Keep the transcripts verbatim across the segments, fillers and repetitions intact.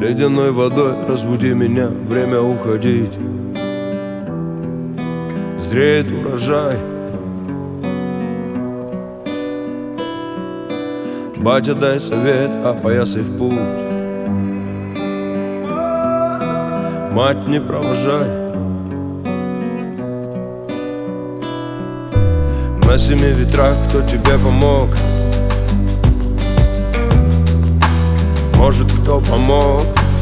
Ледяной водой разбуди меня, время уходить. Зреет урожай. Батя, дай совет, опоясай в путь. Мать, не провожай. На семи ветрах кто тебе помог? Может, кто помог?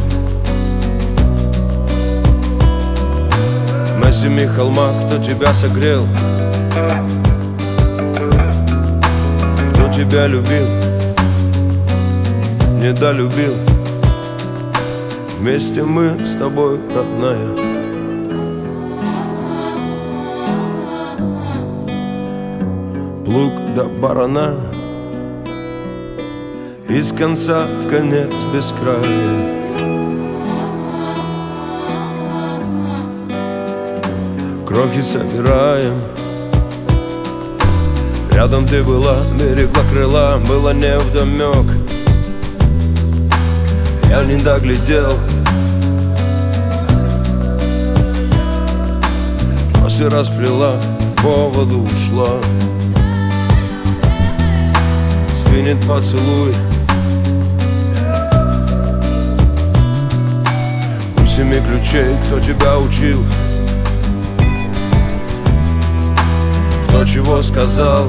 На семи холмах кто тебя согрел? Кто тебя любил? Недолюбил. Вместе мы с тобой, родная. Плуг до барана, из конца в конец без края. Крохи собираем. Рядом ты была, берегла крыла, было невдомек. Я не доглядел. Косы расплела, по воду ушла. Стынет поцелуй. У семи ключей кто тебя учил? Кто чего сказал?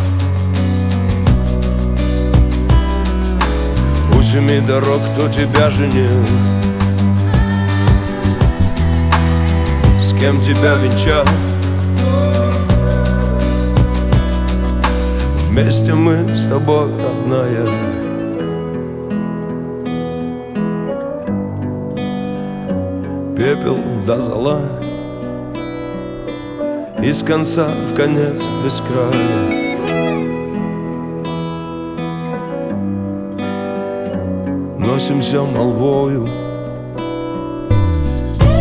У семи дорог кто тебя женил? С кем тебя венчал? Вместе мы с тобой, родная. Пепел до зола, из конца в конец без края. Носимся молвою